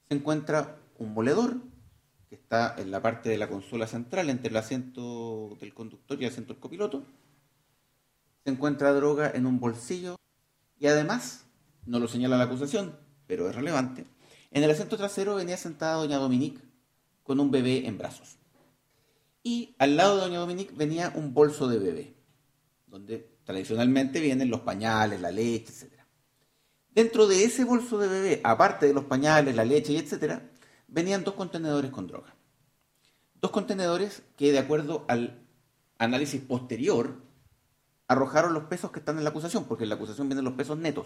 se encuentra un moledor que está en la parte de la consola central entre el asiento del conductor y el asiento del copiloto. Se encuentra droga en un bolsillo y además, no lo señala la acusación, pero es relevante, en el asiento trasero venía sentada doña Dominique con un bebé en brazos. Y al lado de doña Dominique venía un bolso de bebé, donde tradicionalmente vienen los pañales, la leche, etcétera. Dentro de ese bolso de bebé, aparte de los pañales, la leche y etcétera, venían dos contenedores con droga. Dos contenedores que, de acuerdo al análisis posterior, arrojaron los pesos que están en la acusación, porque en la acusación vienen los pesos netos.